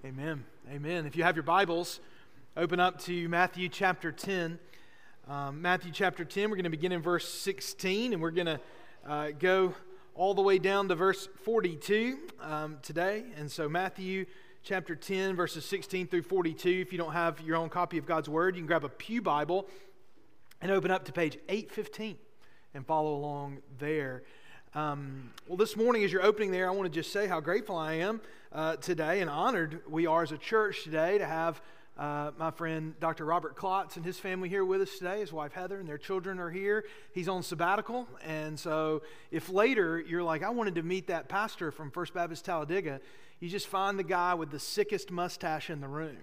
Amen. Amen. If you have your Bibles, open up to Matthew chapter 10. Matthew chapter 10, we're going to begin in verse 16, and we're going to go all the way down to verse 42 today. And so Matthew chapter 10, verses 16 through 42. If you don't have your own copy of God's Word, you can grab a pew Bible and open up to page 815 and follow along there. Well, this morning as you're opening there, I want to just say how grateful I am today and honored we are as a church today to have my friend Dr. Robert Klotz and his family here with us today. His wife Heather and their children are here. He's on sabbatical, and so if later you're like, I wanted to meet that pastor from First Baptist Talladega, you just find the guy with the sickest mustache in the room.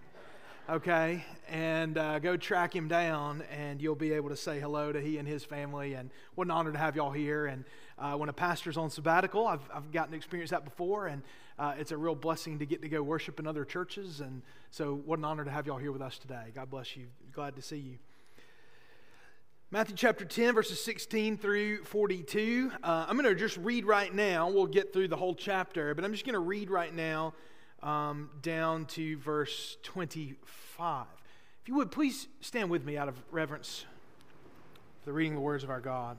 Okay, and go track him down, and you'll be able to say hello to he and his family. And what an honor to have y'all here. And when a pastor's on sabbatical, I've gotten to experience that before, and it's a real blessing to get to go worship in other churches. And so, what an honor to have y'all here with us today. God bless you. Glad to see you. Matthew chapter 10, verses 16 through 42. I'm going to just read right now. We'll get through the whole chapter, but I'm just going to read right now. Down to verse 25. If you would, please stand with me out of reverence for the reading of the words of our God.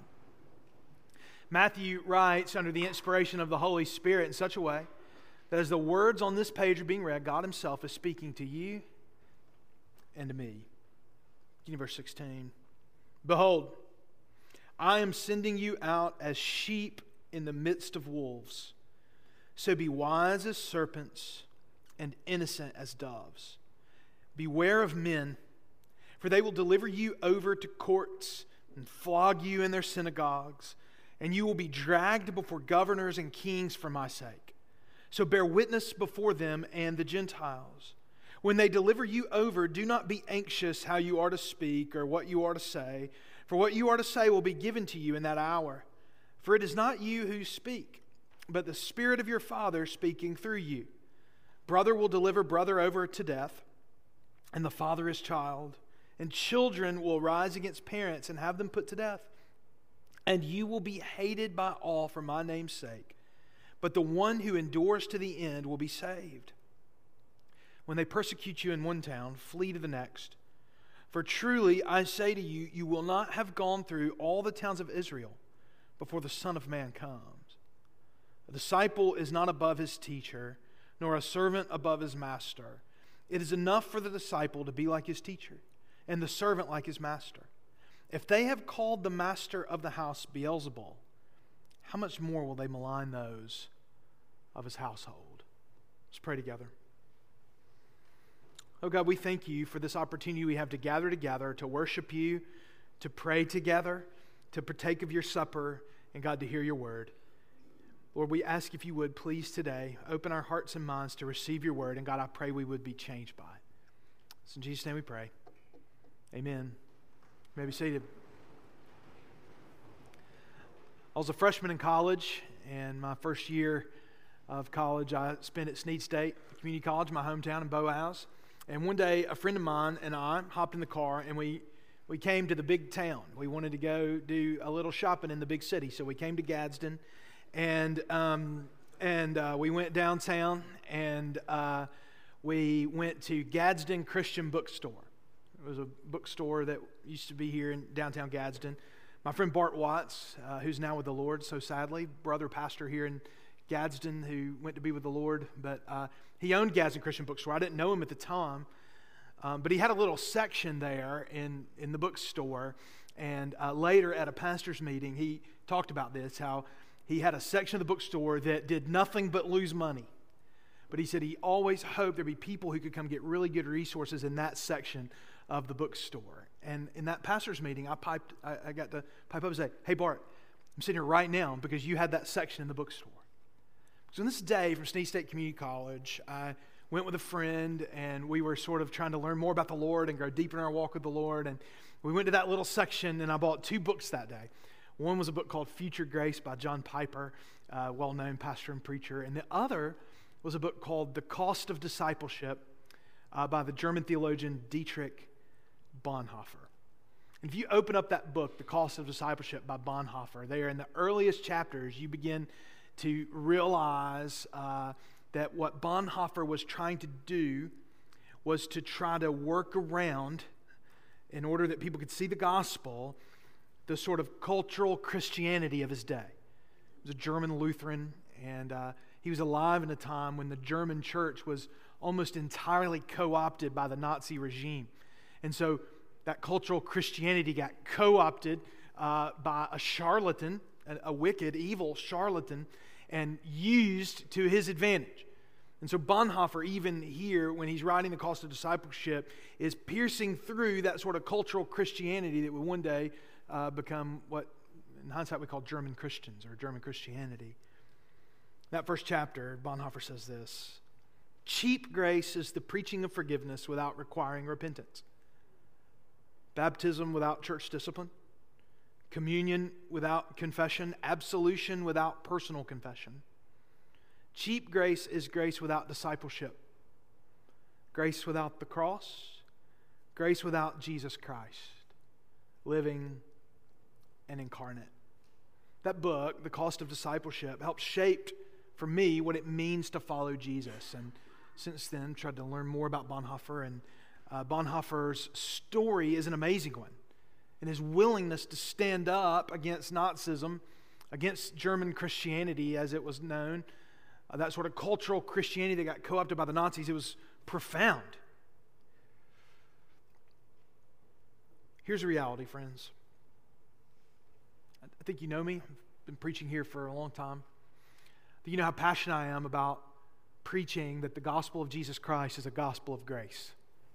Matthew writes under the inspiration of the Holy Spirit in such a way that as the words on this page are being read, God Himself is speaking to you and to me. Beginning verse 16. Behold, I am sending you out as sheep in the midst of wolves. So be wise as serpents and innocent as doves. Beware of men, for they will deliver you over to courts and flog you in their synagogues, and you will be dragged before governors and kings for my sake. So bear witness before them and the Gentiles. When they deliver you over, do not be anxious how you are to speak or what you are to say, for what you are to say will be given to you in that hour. For it is not you who speak, but the Spirit of your Father speaking through you. Brother will deliver brother over to death, and the father his child. And children will rise against parents and have them put to death. And you will be hated by all for my name's sake. But the one who endures to the end will be saved. When they persecute you in one town, flee to the next. For truly I say to you, you will not have gone through all the towns of Israel before the Son of Man comes. A disciple is not above his teacher, nor a servant above his master. It is enough for the disciple to be like his teacher, and the servant like his master. If they have called the master of the house Beelzebul, how much more will they malign those of his household? Let's pray together. Oh God, we thank you for this opportunity we have to gather together, to worship you, to pray together, to partake of your supper, and God, to hear your word. Lord, we ask if you would please today open our hearts and minds to receive your word. And God, I pray we would be changed by it. So in Jesus' name we pray. Amen. You may be seated. I was a freshman in college, and my first year of college I spent at Snead State Community College, my hometown in Boaz. And one day a friend of mine and I hopped in the car, and we came to the big town. We wanted to go do a little shopping in the big city, so we came to Gadsden. And we went downtown, and we went to Gadsden Christian Bookstore. It was a bookstore that used to be here in downtown Gadsden. My friend Bart Watts, who's now with the Lord, so sadly, brother pastor here in Gadsden who went to be with the Lord, but he owned Gadsden Christian Bookstore. I didn't know him at the time, but he had a little section there in the bookstore, and later at a pastor's meeting, he talked about this, how he had a section of the bookstore that did nothing but lose money. But he said he always hoped there'd be people who could come get really good resources in that section of the bookstore. And in that pastor's meeting, I got to pipe up and say, hey, Bart, I'm sitting here right now because you had that section in the bookstore. So on this day from Snead State Community College, I went with a friend, and we were sort of trying to learn more about the Lord and go deeper in our walk with the Lord. And we went to that little section, and I bought 2 books that day. One was a book called Future Grace by John Piper, well-known pastor and preacher. And the other was a book called The Cost of Discipleship by the German theologian Dietrich Bonhoeffer. And if you open up that book, The Cost of Discipleship by Bonhoeffer, there in the earliest chapters, you begin to realize that what Bonhoeffer was trying to do was to try to work around, in order that people could see the gospel, the sort of cultural Christianity of his day. He was a German Lutheran, and he was alive in a time when the German church was almost entirely co-opted by the Nazi regime. And so that cultural Christianity got co-opted by a charlatan, a wicked, evil charlatan, and used to his advantage. And so Bonhoeffer, even here, when he's writing The Cost of Discipleship, is piercing through that sort of cultural Christianity that will one day become what, in hindsight, we call German Christians or German Christianity. That first chapter, Bonhoeffer says this: cheap grace is the preaching of forgiveness without requiring repentance. Baptism without church discipline. Communion without confession. Absolution without personal confession. Cheap grace is grace without discipleship. Grace without the cross. Grace without Jesus Christ, living and incarnate. That book, The Cost of Discipleship, helped shape for me what it means to follow Jesus. And since then, tried to learn more about Bonhoeffer. And Bonhoeffer's story is an amazing one. And his willingness to stand up against Nazism, against German Christianity as it was known, that sort of cultural Christianity that got co-opted by the Nazis, it was profound. Here's the reality, friends. I think you know me. I've been preaching here for a long time. I think you know how passionate I am about preaching that the gospel of Jesus Christ is a gospel of grace.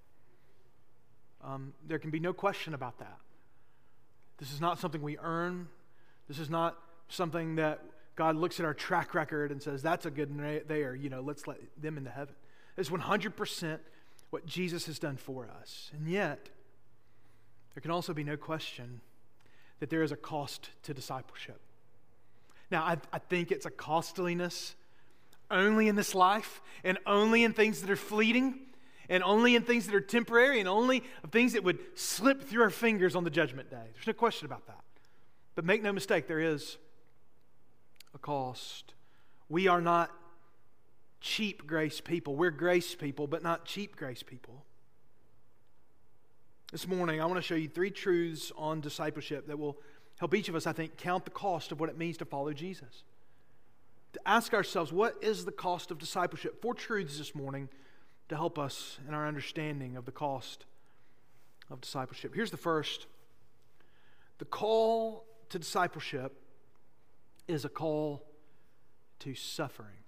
There can be no question about that. This is not something we earn. This is not something that God looks at our track record and says, that's a good there, let's let them into heaven. It's 100% what Jesus has done for us. And yet, there can also be no question that there is a cost to discipleship. Now, I think it's a costliness only in this life, and only in things that are fleeting, and only in things that are temporary, and only of things that would slip through our fingers on the judgment day. There's no question about that. But make no mistake, there is a cost. We are not cheap grace people. We're grace people, but not cheap grace people. This morning, I want to show you 3 truths on discipleship that will help each of us, I think, count the cost of what it means to follow Jesus. To ask ourselves, what is the cost of discipleship? 4 truths this morning to help us in our understanding of the cost of discipleship. Here's the first. The call to discipleship is a call to suffering.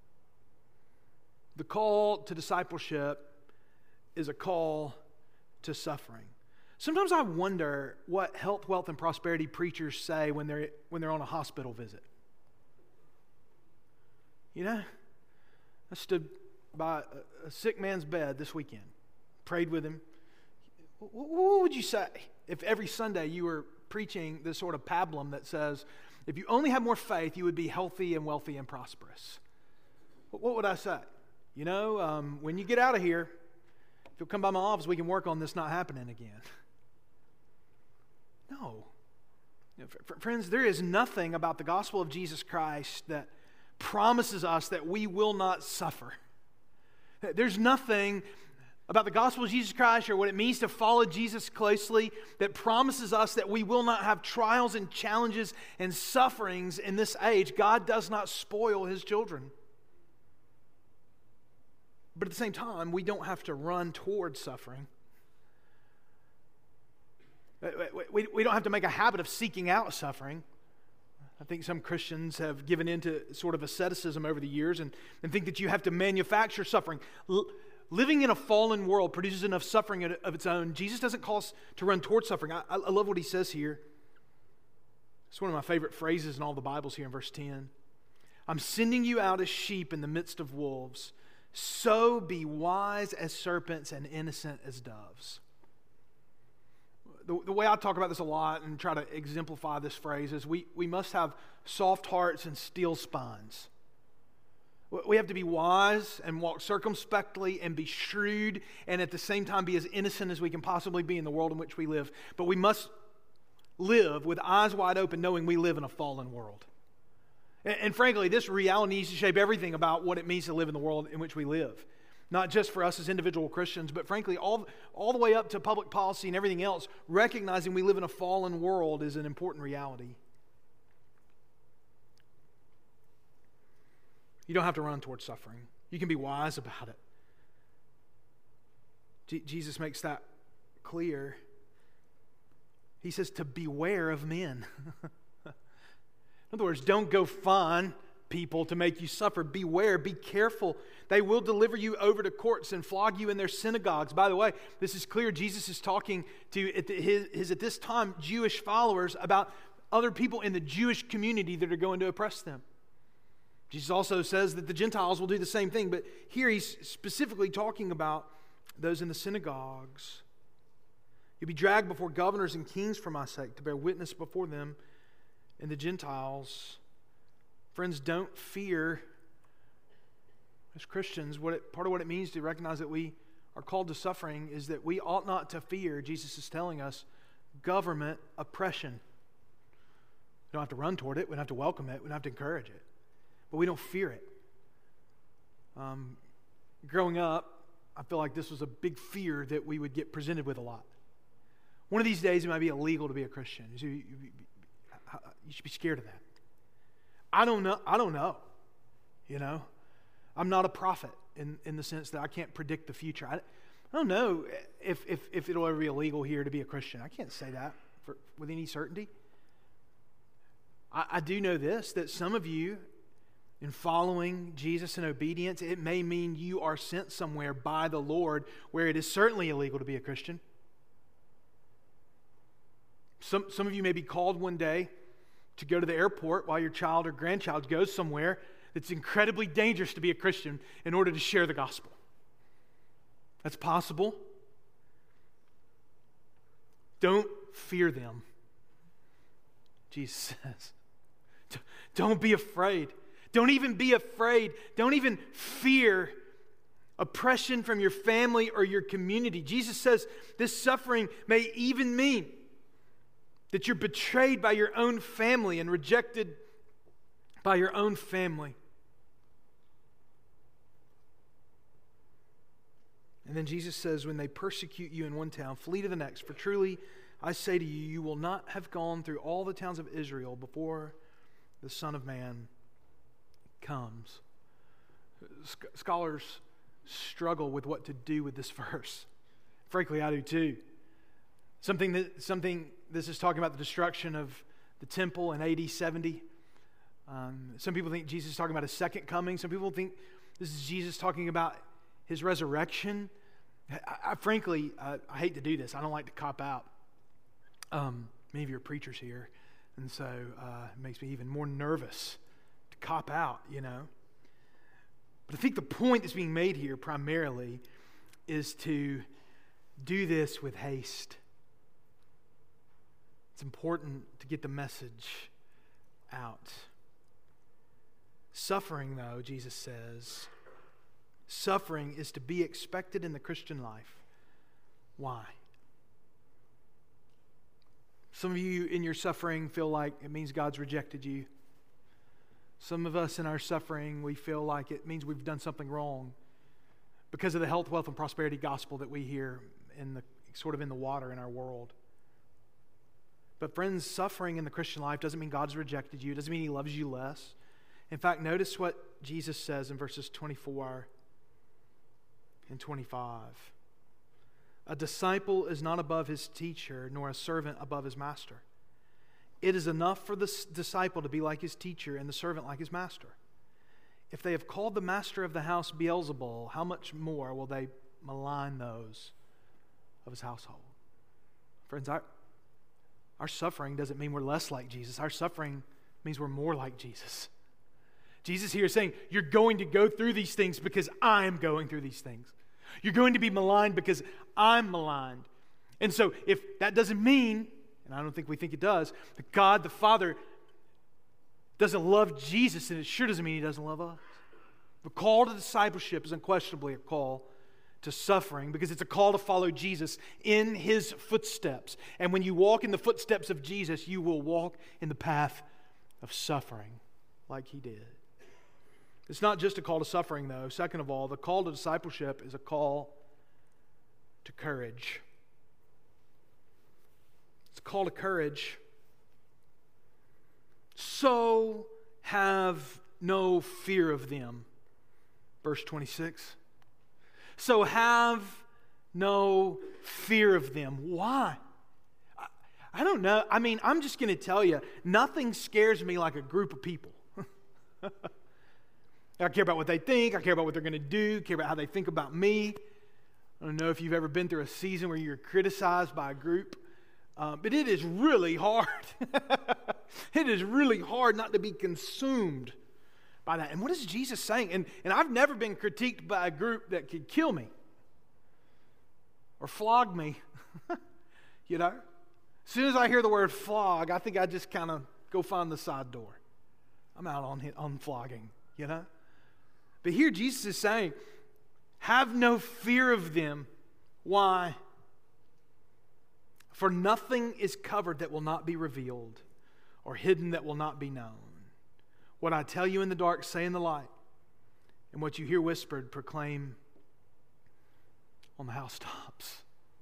The call to discipleship is a call to suffering. Sometimes I wonder what health, wealth, and prosperity preachers say when they're on a hospital visit. You know, I stood by a sick man's bed this weekend, prayed with him. What would you say if every Sunday you were preaching this sort of pablum that says, if you only had more faith, you would be healthy and wealthy and prosperous? What would I say? When you get out of here, if you'll come by my office, we can work on this not happening again. No. Friends, there is nothing about the gospel of Jesus Christ that promises us that we will not suffer. There's nothing about the gospel of Jesus Christ or what it means to follow Jesus closely that promises us that we will not have trials and challenges and sufferings in this age. God does not spoil His children. But at the same time, we don't have to run toward suffering. We don't have to make a habit of seeking out suffering. I think some Christians have given into sort of asceticism over the years and think that you have to manufacture suffering. Living in a fallen world produces enough suffering of its own. Jesus doesn't call us to run toward suffering. I love what He says here. It's one of my favorite phrases in all the Bibles here in verse 10. I'm sending you out as sheep in the midst of wolves. So be wise as serpents and innocent as doves. The way I talk about this a lot and try to exemplify this phrase is we must have soft hearts and steel spines. We have to be wise and walk circumspectly and be shrewd and at the same time be as innocent as we can possibly be in the world in which we live. But we must live with eyes wide open knowing we live in a fallen world. And frankly, this reality needs to shape everything about what it means to live in the world in which we live. Not just for us as individual Christians, but frankly, all the way up to public policy and everything else. Recognizing we live in a fallen world is an important reality. You don't have to run towards suffering. You can be wise about it. Jesus makes that clear. He says to beware of men. In other words, don't go find people to make you suffer. Beware, be careful. They will deliver you over to courts and flog you in their synagogues. By the way, this is clear. Jesus is talking to his at this time Jewish followers about other people in the Jewish community that are going to oppress them. Jesus also says that the Gentiles will do the same thing, but here he's specifically talking about those in the synagogues. You'll be dragged before governors and kings for my sake to bear witness before them and the Gentiles. Friends, don't fear. As Christians, part of what it means to recognize that we are called to suffering is that we ought not to fear, Jesus is telling us, government oppression. We don't have to run toward it. We don't have to welcome it. We don't have to encourage it. But we don't fear it. Growing up, I feel like this was a big fear that we would get presented with a lot. One of these days, it might be illegal to be a Christian. You should be scared of that. I don't know. You know, I'm not a prophet in the sense that I can't predict the future. I don't know if it'll ever be illegal here to be a Christian. I can't say that with any certainty. I do know this, that some of you, in following Jesus in obedience, it may mean you are sent somewhere by the Lord where it is certainly illegal to be a Christian. Some of you may be called one day to go to the airport while your child or grandchild goes somewhere that's incredibly dangerous to be a Christian in order to share the gospel. That's possible. Don't fear them, Jesus says. Don't be afraid. Don't even be afraid. Don't even fear oppression from your family or your community. Jesus says this suffering may even mean that you're betrayed by your own family and rejected by your own family. And then Jesus says, when they persecute you in one town, flee to the next. For truly, I say to you, you will not have gone through all the towns of Israel before the Son of Man comes. Scholars struggle with what to do with this verse. Frankly, I do too. This is talking about the destruction of the temple in AD 70. Some people think Jesus is talking about his second coming. Some people think this is Jesus talking about his resurrection. Frankly, I hate to do this. I don't like to cop out. Many of you are preachers here, and so it makes me even more nervous to cop out, you know. But I think the point that's being made here primarily is to do this with haste. It's important to get the message out. Suffering, though, Jesus says, suffering is to be expected in the Christian life. Why? Some of you in your suffering feel like it means God's rejected you. Some of us in our suffering, we feel like it means we've done something wrong because of the health, wealth, and prosperity gospel that we hear in the water in our world. But friends, suffering in the Christian life doesn't mean God's rejected you. It doesn't mean he loves you less. In fact, notice what Jesus says in verses 24 and 25. A disciple is not above his teacher, nor a servant above his master. It is enough for the disciple to be like his teacher and the servant like his master. If they have called the master of the house Beelzebul, how much more will they malign those of his household? Friends, our suffering doesn't mean we're less like Jesus. Our suffering means we're more like Jesus. Jesus here is saying, you're going to go through these things because I'm going through these things. You're going to be maligned because I'm maligned. And so if that doesn't mean, and I don't think we think it does, that God the Father doesn't love Jesus, and it sure doesn't mean he doesn't love us. The call to discipleship is unquestionably a call to suffering because it's a call to follow Jesus in his footsteps. And when you walk in the footsteps of Jesus, you will walk in the path of suffering. like he did. It's not just a call to suffering, though. Second of all, the call to discipleship is a call to courage. It's a call to courage. So have no fear of them. Verse 26. So have no fear of them. Why? I don't know. I mean, I'm just going to tell you, nothing scares me like a group of people. I care about what they think. I care about what they're going to do. I care about how they think about me. I don't know if you've ever been through a season where you're criticized by a group. But it is really hard. It is really hard not to be consumed by that. And what is Jesus saying? And I've never been critiqued by a group that could kill me or flog me. You know? As soon as I hear the word flog, I think I just kind of go find the side door. I'm out on flogging, you know? But here Jesus is saying, have no fear of them. Why? For nothing is covered that will not be revealed, or hidden that will not be known. What I tell you in the dark, say in the light, and what you hear whispered, proclaim on the housetops.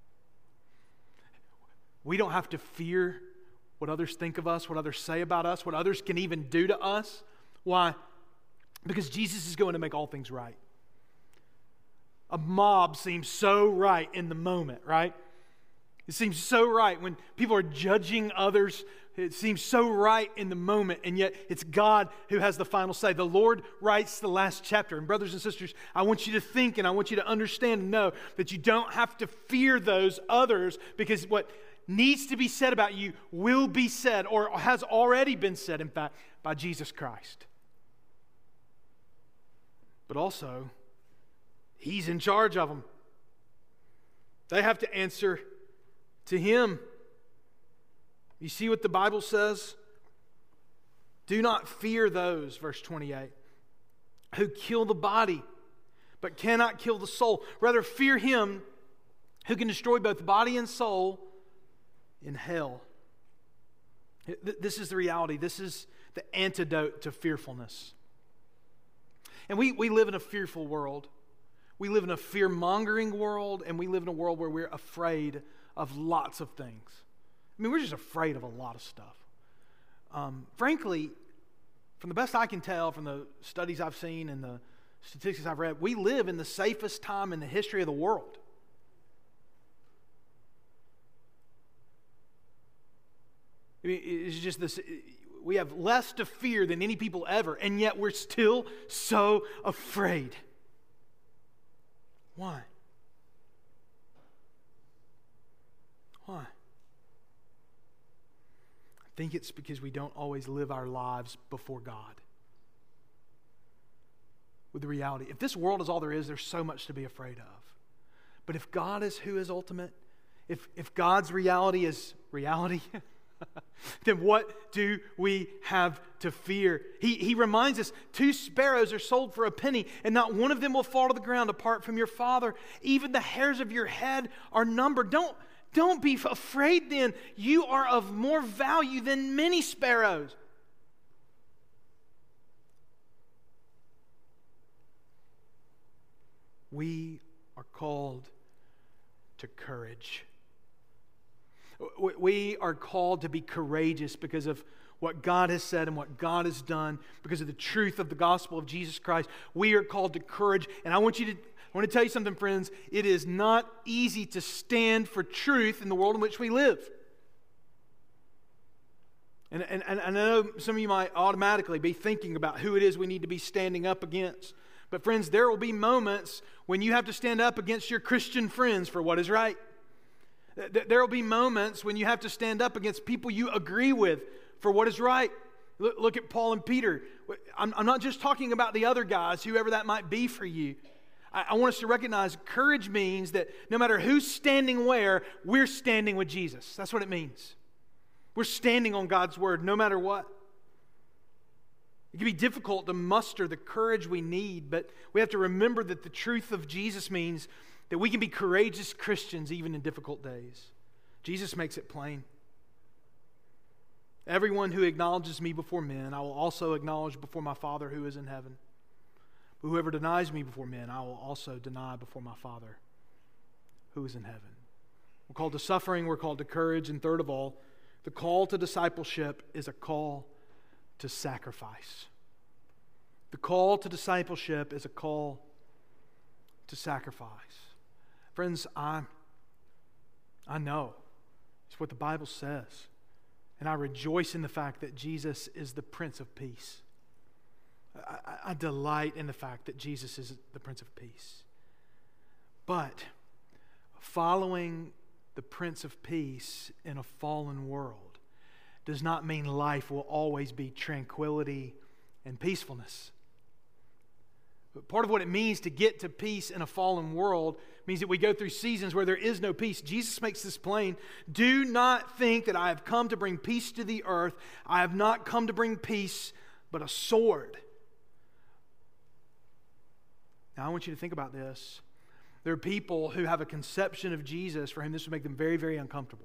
We don't have to fear what others think of us, what others say about us, what others can even do to us. Why? Because Jesus is going to make all things right. A mob seems so right in the moment, right? It seems so right when people are judging others. It seems so right in the moment, and yet it's God who has the final say. The Lord writes the last chapter. And brothers and sisters, I want you to think and I want you to understand and know that you don't have to fear those others, because what needs to be said about you will be said, or has already been said, in fact, by Jesus Christ. But also, He's in charge of them. They have to answer to Him. You see what the Bible says? Do not fear those, verse 28, who kill the body, but cannot kill the soul. Rather, fear Him who can destroy both body and soul in hell. This is the reality. This is the antidote to fearfulness. And we live in a fearful world. We live in a fear-mongering world, and we live in a world where we're afraid of lots of things. I mean, we're just afraid of a lot of stuff. Frankly, from the best I can tell, from the studies I've seen and the statistics I've read, we live in the safest time in the history of the world. I mean, it's just this, we have less to fear than any people ever, and yet we're still so afraid. Why? Why? I think it's because we don't always live our lives before God with the reality. If this world is all there is, there's so much to be afraid of. But if God is who is ultimate, if God's reality is reality, then what do we have to fear? He reminds us, 2 sparrows are sold for a penny, and not one of them will fall to the ground apart from your Father. Even the hairs of your head are numbered. Don't be afraid then. You are of more value than many sparrows. We are called to courage. We are called to be courageous because of what God has said and what God has done, because of the truth of the gospel of Jesus Christ. We are called to courage. And I want to tell you something, friends. It is not easy to stand for truth in the world in which we live. And I know some of you might automatically be thinking about who it is we need to be standing up against. But friends, there will be moments when you have to stand up against your Christian friends for what is right. There will be moments when you have to stand up against people you agree with for what is right. Look at Paul and Peter. I'm not just talking about the other guys, whoever that might be for you. I want us to recognize courage means that no matter who's standing where, we're standing with Jesus. That's what it means. We're standing on God's word no matter what. It can be difficult to muster the courage we need, but we have to remember that the truth of Jesus means that we can be courageous Christians even in difficult days. Jesus makes it plain. Everyone who acknowledges me before men, I will also acknowledge before my Father who is in heaven. But whoever denies me before men, I will also deny before my Father who is in heaven. We're called to suffering, we're called to courage, and third of all, the call to discipleship is a call to sacrifice. The call to discipleship is a call to sacrifice. Friends, I know it's what the Bible says. And I rejoice in the fact that Jesus is the Prince of Peace. I delight in the fact that Jesus is the Prince of Peace. But following the Prince of Peace in a fallen world does not mean life will always be tranquility and peacefulness. But part of what it means to get to peace in a fallen world means that we go through seasons where there is no peace. Jesus makes this plain. Do not think that I have come to bring peace to the earth. I have not come to bring peace, but a sword. Now I want you to think about this. There are people who have a conception of Jesus for whom this would make them very, very uncomfortable.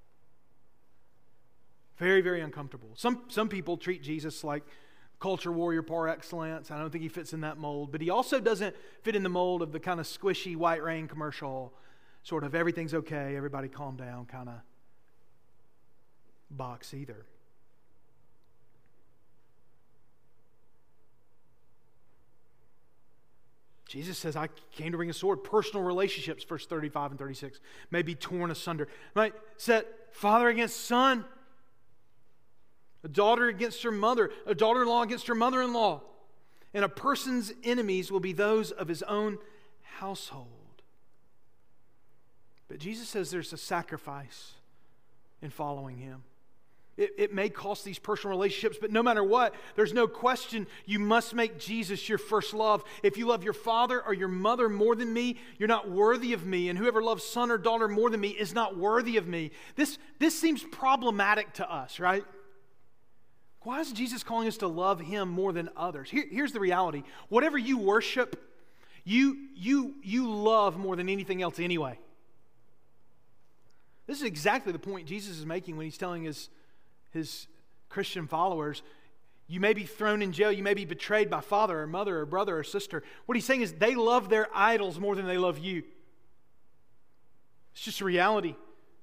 Very, very uncomfortable. Some people treat Jesus like culture warrior par excellence. I don't think he fits in that mold. But he also doesn't fit in the mold of the kind of squishy White Rain commercial, sort of everything's okay, everybody calm down kind of box either. Jesus says, I came to bring a sword. Personal relationships, verse 35 and 36, may be torn asunder. Might set father against son, a daughter against her mother, a daughter-in-law against her mother-in-law. And a person's enemies will be those of his own household. But Jesus says there's a sacrifice in following him. It may cost these personal relationships, but no matter what, there's no question you must make Jesus your first love. If you love your father or your mother more than me, you're not worthy of me. And whoever loves son or daughter more than me is not worthy of me. This seems problematic to us, right? Why is Jesus calling us to love him more than others? Here's the reality. Whatever you worship, you love more than anything else anyway. This is exactly the point Jesus is making when he's telling his Christian followers, you may be thrown in jail, you may be betrayed by father or mother or brother or sister. What he's saying is they love their idols more than they love you. It's just a reality.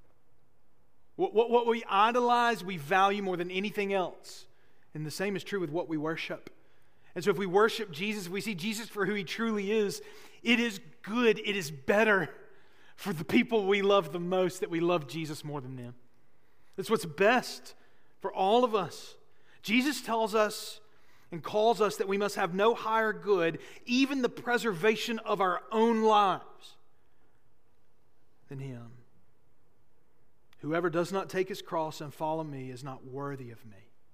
What we idolize, we value more than anything else. And the same is true with what we worship. And so if we worship Jesus, if we see Jesus for who he truly is, it is good, it is better for the people we love the most that we love Jesus more than them. That's what's best for all of us. Jesus tells us and calls us that we must have no higher good, even the preservation of our own lives, than him. Whoever does not take his cross and follow me is not worthy of me.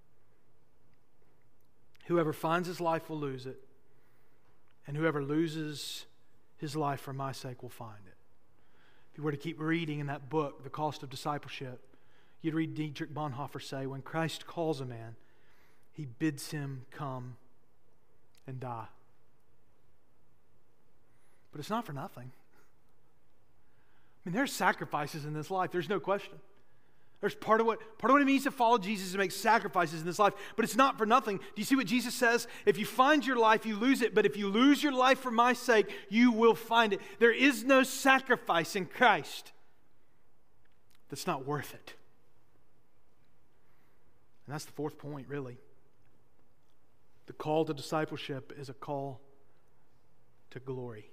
Whoever finds his life will lose it, and whoever loses his life for my sake will find it. If you were to keep reading in that book, The Cost of Discipleship, you'd read Dietrich Bonhoeffer say, when Christ calls a man, he bids him come and die. But it's not for nothing. I mean, there's sacrifices in this life. There's no question. There's part of what it means to follow Jesus is to make sacrifices in this life, but it's not for nothing. Do you see what Jesus says? If you find your life, you lose it, but if you lose your life for my sake, you will find it. There is no sacrifice in Christ that's not worth it. And that's the fourth point, really. The call to discipleship is a call to glory.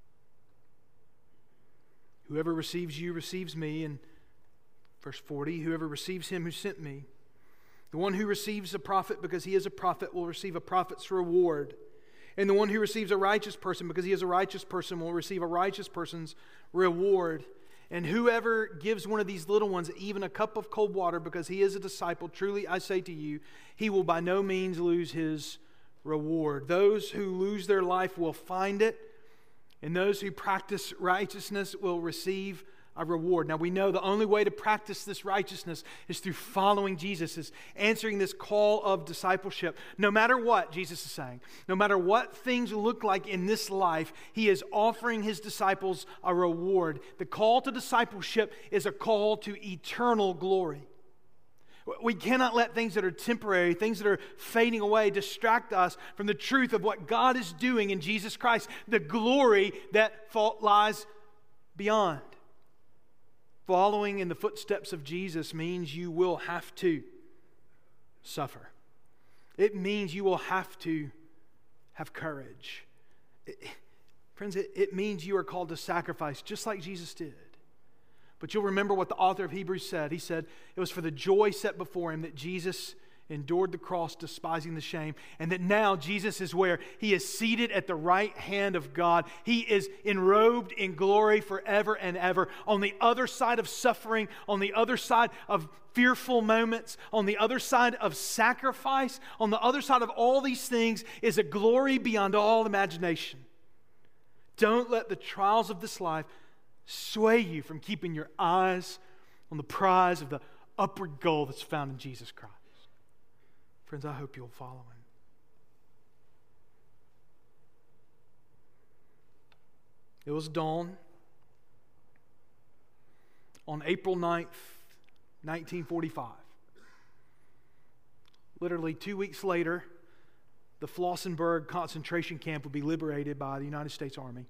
Whoever receives you receives me, and verse 40, whoever receives him who sent me, the one who receives a prophet because he is a prophet will receive a prophet's reward. And the one who receives a righteous person because he is a righteous person will receive a righteous person's reward. And whoever gives one of these little ones even a cup of cold water because he is a disciple, truly I say to you, he will by no means lose his reward. Those who lose their life will find it, and those who practice righteousness will receive a reward. Now we know the only way to practice this righteousness is through following Jesus, is answering this call of discipleship. No matter what, Jesus is saying, no matter what things look like in this life, he is offering his disciples a reward. The call to discipleship is a call to eternal glory. We cannot let things that are temporary, things that are fading away, distract us from the truth of what God is doing in Jesus Christ, the glory that lies beyond. Following in the footsteps of Jesus means you will have to suffer. It means you will have to have courage. Friends, it means you are called to sacrifice, just like Jesus did. But you'll remember what the author of Hebrews said. He said it was for the joy set before him that Jesus endured the cross, despising the shame, and that now Jesus is where he is seated at the right hand of God. He is enrobed in glory forever and ever. On the other side of suffering, on the other side of fearful moments, on the other side of sacrifice, on the other side of all these things is a glory beyond all imagination. Don't let the trials of this life sway you from keeping your eyes on the prize of the upward goal that's found in Jesus Christ. Friends, I hope you'll follow him. It was dawn on April 9th, 1945. Literally 2 weeks later, the Flossenburg concentration camp would be liberated by the United States Army.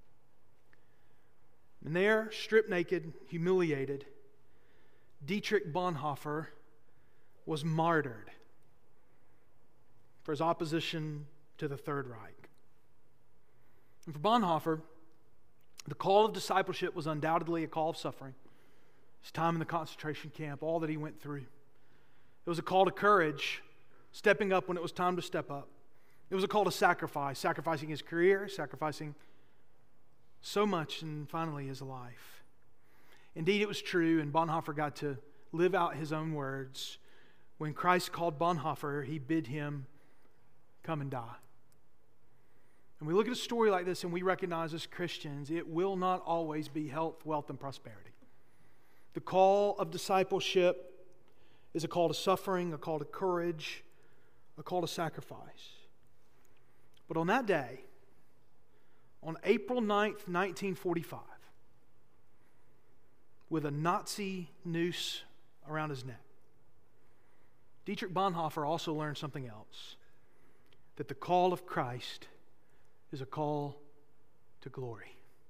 And there, stripped naked, humiliated, Dietrich Bonhoeffer was martyred for his opposition to the Third Reich. And for Bonhoeffer, the call of discipleship was undoubtedly a call of suffering. His time in the concentration camp, all that he went through. It was a call to courage, stepping up when it was time to step up. It was a call to sacrifice, sacrificing his career, sacrificing so much, and finally his life. Indeed, it was true, and Bonhoeffer got to live out his own words. When Christ called Bonhoeffer, he bid him come and die. And we look at a story like this and we recognize as Christians, it will not always be health, wealth, and prosperity. The call of discipleship is a call to suffering, a call to courage, a call to sacrifice. But on that day, on April 9th, 1945, with a Nazi noose around his neck, Dietrich Bonhoeffer also learned something else. That the call of Christ is a call to glory.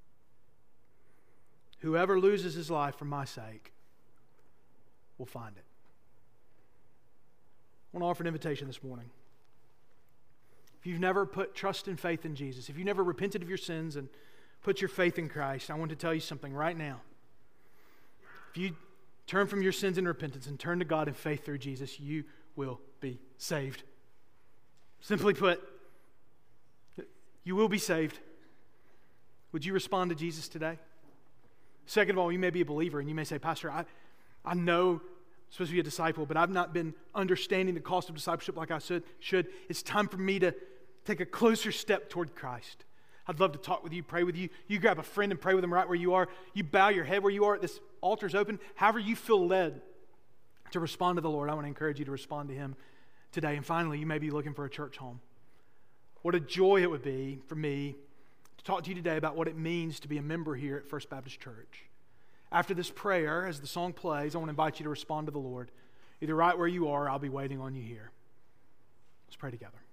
Whoever loses his life for my sake will find it. I want to offer an invitation this morning. If you've never put trust and faith in Jesus, if you've never repented of your sins and put your faith in Christ, I want to tell you something right now. If you turn from your sins in repentance and turn to God in faith through Jesus, you will be saved. Simply put, you will be saved. Would you respond to Jesus today? Second of all, you may be a believer and you may say, Pastor, I know I'm supposed to be a disciple, but I've not been understanding the cost of discipleship like I should. It's time for me to take a closer step toward Christ. I'd love to talk with you, pray with you. You grab a friend and pray with them right where you are. You bow your head where you are. This altar's open. However you feel led to respond to the Lord, I want to encourage you to respond to Him today. And finally, you may be looking for a church home. What a joy it would be for me to talk to you today about what it means to be a member here at First Baptist Church. After this prayer, as the song plays, I want to invite you to respond to the Lord. Either right where you are, I'll be waiting on you here. Let's pray together.